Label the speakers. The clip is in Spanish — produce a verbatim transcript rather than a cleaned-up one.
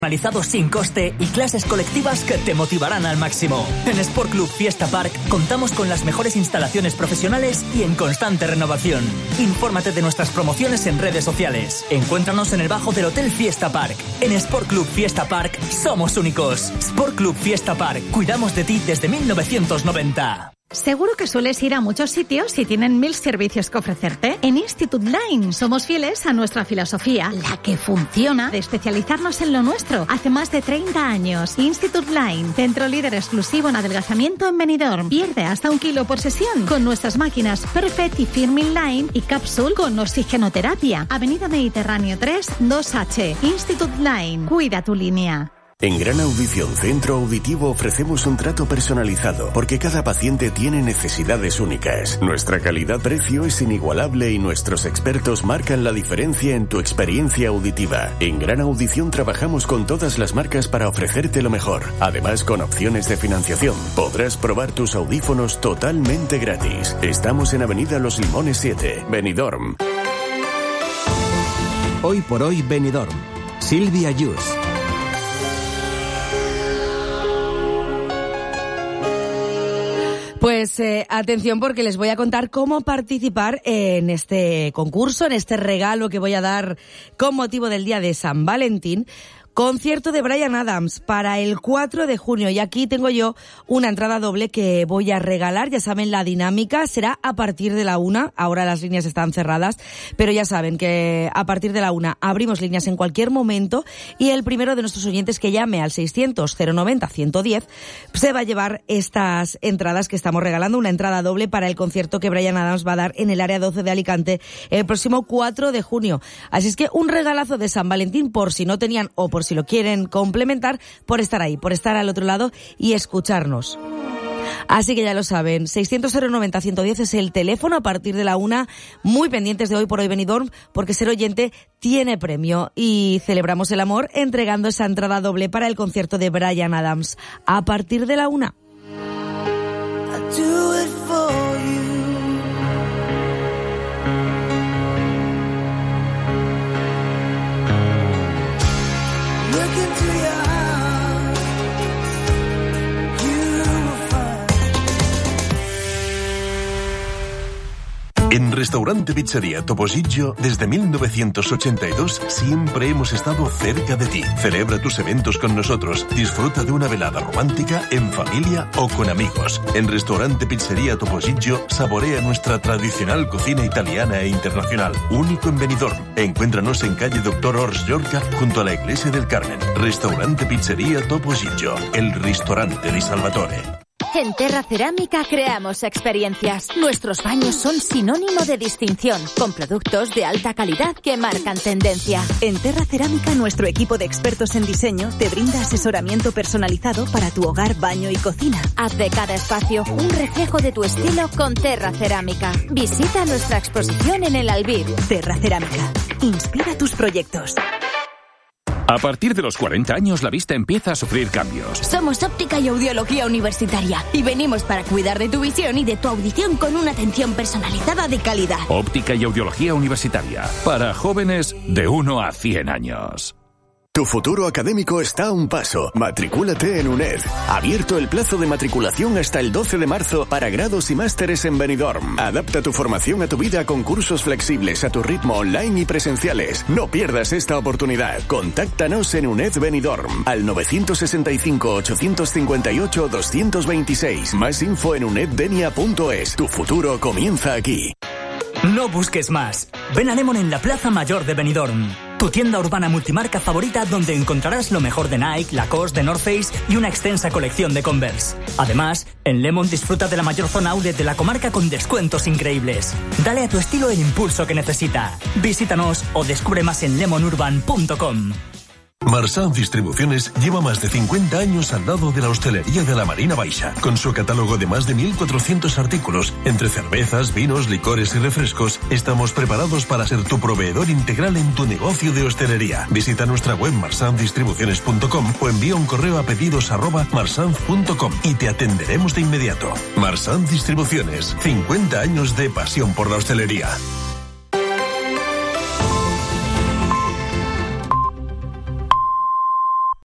Speaker 1: Personalizado sin coste y clases colectivas que te motivarán al máximo. En Sport Club Fiesta Park contamos con las mejores instalaciones profesionales y en constante renovación. Infórmate de nuestras promociones en redes sociales. Encuéntranos en el bajo del Hotel Fiesta Park. En Sport Club Fiesta Park somos únicos. Sport Club Fiesta Park. Cuidamos de ti desde mil novecientos noventa.
Speaker 2: Seguro que sueles ir a muchos sitios y tienen mil servicios que ofrecerte. En Institute Line somos fieles a nuestra filosofía, la que funciona, de especializarnos en lo nuestro. Hace más de treinta años. Institute Line, centro líder exclusivo en adelgazamiento en Benidorm. Pierde hasta un kilo por sesión con nuestras máquinas Perfect y Firmin Line y Capsule con oxigenoterapia. Avenida Mediterráneo tres, dos H. Institute Line. Cuida tu línea.
Speaker 3: En Gran Audición Centro Auditivo ofrecemos un trato personalizado porque cada paciente tiene necesidades únicas. Nuestra calidad-precio es inigualable y nuestros expertos marcan la diferencia en tu experiencia auditiva. En Gran Audición trabajamos con todas las marcas para ofrecerte lo mejor. Además, con opciones de financiación, podrás probar tus audífonos totalmente gratis. Estamos en Avenida Los Limones siete, Benidorm.
Speaker 4: Hoy por hoy Benidorm. Silvia Yus.
Speaker 5: Pues eh, atención, porque les voy a contar cómo participar en este concurso, en este regalo que voy a dar con motivo del día de San Valentín. Concierto de Bryan Adams para el cuatro de junio, y aquí tengo yo una entrada doble que voy a regalar. Ya saben, la dinámica será a partir de la una. Ahora las líneas están cerradas, pero ya saben que a partir de la una abrimos líneas en cualquier momento, y el primero de nuestros oyentes que llame al seiscientos, cero noventa, ciento diez se va a llevar estas entradas que estamos regalando, una entrada doble para el concierto que Bryan Adams va a dar en el área doce de Alicante el próximo cuatro de junio. Así es que un regalazo de San Valentín, por si no tenían o por si lo quieren complementar, por estar ahí, por estar al otro lado y escucharnos. Así que ya lo saben, seiscientos, cero noventa, ciento diez es el teléfono a partir de la una, muy pendientes de Hoy por Hoy Benidorm, porque ser oyente tiene premio y celebramos el amor entregando esa entrada doble para el concierto de Bryan Adams a partir de la una.
Speaker 6: En Restaurante Pizzería Topollillo, desde mil novecientos ochenta y dos, siempre hemos estado cerca de ti. Celebra tus eventos con nosotros. Disfruta de una velada romántica, en familia o con amigos. En Restaurante Pizzería Topollillo, saborea nuestra tradicional cocina italiana e internacional. Único en Benidorm. Encuéntranos en calle Doctor Ors Llorca, junto a la Iglesia del Carmen. Restaurante Pizzería Topollillo, el ristorante di Salvatore.
Speaker 7: En Terra Cerámica creamos experiencias. Nuestros baños son sinónimo de distinción, con productos de alta calidad que marcan tendencia.
Speaker 8: En Terra Cerámica, nuestro equipo de expertos en diseño te brinda asesoramiento personalizado para tu hogar, baño y cocina.
Speaker 7: Haz de cada espacio un reflejo de tu estilo con Terra Cerámica. Visita nuestra exposición en el Albir.
Speaker 8: Terra Cerámica. Inspira tus proyectos.
Speaker 9: A partir de los cuarenta años, la vista empieza a sufrir cambios.
Speaker 10: Somos Óptica y Audiología Universitaria y venimos para cuidar de tu visión y de tu audición con una atención personalizada de calidad.
Speaker 9: Óptica y Audiología Universitaria, para jóvenes de uno a cien años.
Speaker 3: Tu futuro académico está a un paso. Matricúlate en UNED. Abierto el plazo de matriculación hasta el doce de marzo para grados y másteres en Benidorm. Adapta tu formación a tu vida con cursos flexibles a tu ritmo online y presenciales. No pierdas esta oportunidad. Contáctanos en UNED Benidorm al nueve seis cinco, ocho cinco ocho, dos dos seis. Más info en uneddenia punto es. Tu futuro comienza aquí.
Speaker 1: No busques más. Ven a Lemon en la Plaza Mayor de Benidorm. Tu tienda urbana multimarca favorita donde encontrarás lo mejor de Nike, Lacoste, de North Face y una extensa colección de Converse. Además, en Lemon disfruta de la mayor zona outlet de la comarca con descuentos increíbles. Dale a tu estilo el impulso que necesita. Visítanos o descubre más en lemon urban punto com.
Speaker 6: Marsan Distribuciones lleva más de cincuenta años al lado de la hostelería de la Marina Baixa, con su catálogo de más de mil cuatrocientos artículos, entre cervezas, vinos, licores y refrescos. Estamos preparados para ser tu proveedor integral en tu negocio de hostelería. Visita nuestra web marsan distribuciones punto com o envía un correo a pedidos arroba marsanz punto com y te atenderemos de inmediato. Marsan Distribuciones, cincuenta años de pasión por la hostelería.